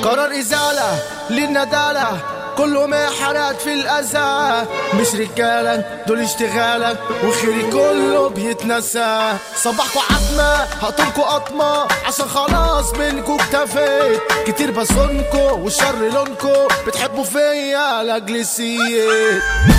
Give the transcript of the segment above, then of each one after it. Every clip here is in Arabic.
قرار إزالة للندالة، كله ما حرقت في الأذى. مش رجالة دول اشتغالة وخيري كله بيتنسى. صباحكوا عتمة هقطمكوا قطمة عشان خلاص منكوا اكتفيت. كتير بصونكوا والشر لونكوا بتحبوا فيا لاجل السيد.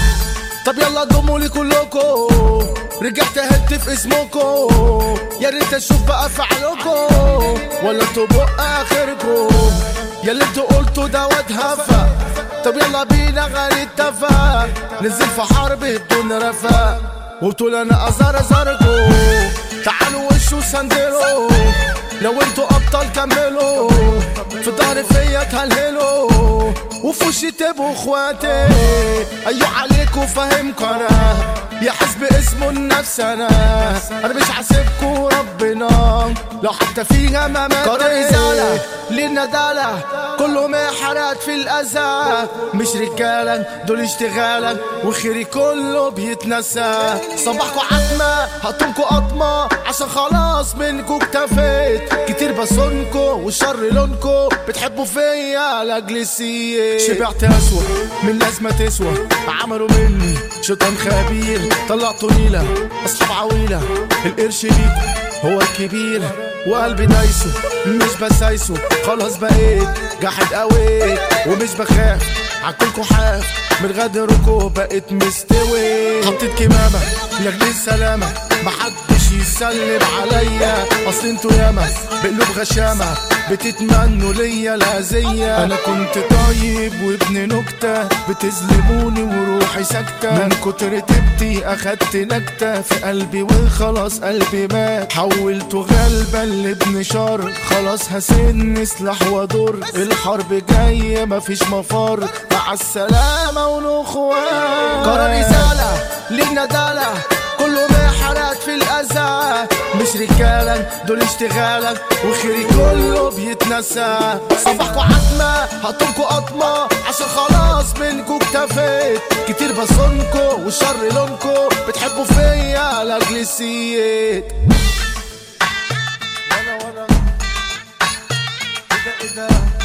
طب يلا ضموا لي كلكوا، رجعت اهد في اسمكوا. يا ريت اشوف بقى فعلكوا ولا انتوا بق اخركوا. يا اللي انتوا قلتوا ده واد هفا. طب يلا بينا غير اتفق، ننزل في حرب بدون رفا. وبتقول انا ازاركوا، تعالوا وشوا سندلوا. لو انتوا ابطال كملوا، في ظهري فيا تهلهلوا وفي وشي تبقوا اخواتي. ايوه عليكوا فاهمكوا انا، يا حزب اسمه النفس انا مش حاسبكوا ربنا لو حتى فيها ما مات. قرار إزالة للندالة، كله ما حرقت في الأذى. مش رجالة دول اشتغالة وخيري كله بيتنسى. صباحكوا عتمة هقطمكوا قطمة عشان خلاص منكوا اكتفيت. كتير بصونكوا والشر لونكوا بتحبوا فيا لاجل السيد. شبعت أسوأ من لازمة تسوى، عملوا مني شيطان خبير. طلعتوا نيلة أصحاب عويلة، القرش ليكوا هو الكبير. وقلبي دايسو مش بسايسو، خلاص بقيت جاحد قوي ومش بخاف عكلكوا حاف. من غدركوا بقيت مستوي. حطيت كمامة لاجل السلامة، محدش يسلم عليا. اصل انتوا ياما بقلوب غشامة بتتمنوا ليا الأذية. انا كنت طيب وابن نكتة، بتظلموني وروحي ساكتة. من كتر تبتي اخدت نكتة في قلبي وخلاص قلبي مات. حولته غلبة لابن شر، خلاص هسن سلاح وضر. الحرب جاية مفيش مفر، مع السلامة ونخوان. قرار إزالة للندالة، كله ما حرقت في الأذى. مش رجالة دول اشتغالة وخيري كله بيتنسى. صباحكوا عتمة هقطمكوا قطمة عشان خلاص منكوا اكتفيت. كتير بصونكوا والشر لونكوا بتحبوا فيا لاجل السيد. وانا ايه ده